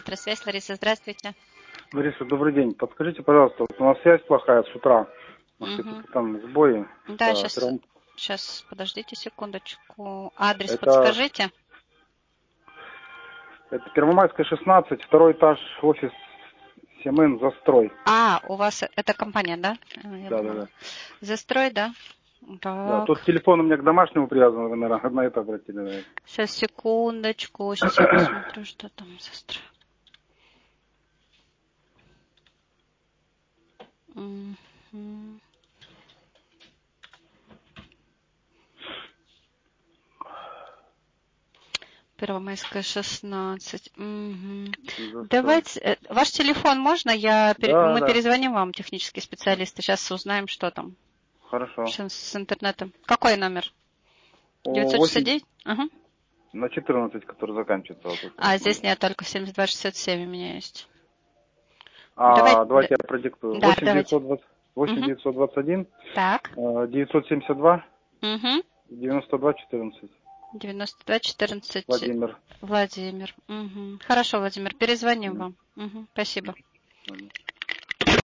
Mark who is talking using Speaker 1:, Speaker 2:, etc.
Speaker 1: Электросвязь. Лариса, здравствуйте.
Speaker 2: Лариса, добрый день. Подскажите, пожалуйста, вот у нас связь плохая с утра. Может, какие-то там сбои?
Speaker 1: Да, сейчас, подождите секундочку. Адрес
Speaker 2: Это
Speaker 1: подскажите.
Speaker 2: Первомайская, 16, второй этаж, офис Семен, застрой.
Speaker 1: У вас это компания, да?
Speaker 2: Да.
Speaker 1: Застрой, да?
Speaker 2: Да,
Speaker 1: Так.
Speaker 2: тут телефон у меня к домашнему привязан, вы, наверное, на это обратили. Наверное.
Speaker 1: Сейчас, секундочку. Сейчас я посмотрю, что там застрой. Первомайская, 16. Давайте, ваш телефон можно? Мы
Speaker 2: Да.
Speaker 1: перезвоним вам, технические специалисты. Сейчас узнаем, что там.
Speaker 2: Хорошо.
Speaker 1: С интернетом. Какой номер?
Speaker 2: 8
Speaker 1: 969? Ага.
Speaker 2: на 14, который заканчивается. Вот
Speaker 1: Здесь нет, только 7267 у меня есть.
Speaker 2: Давайте я продиктую.
Speaker 1: Да,
Speaker 2: 8921,
Speaker 1: так.
Speaker 2: 972, 9214.
Speaker 1: 9214.
Speaker 2: Владимир.
Speaker 1: Владимир. Хорошо, Владимир, перезвоним вам. Спасибо.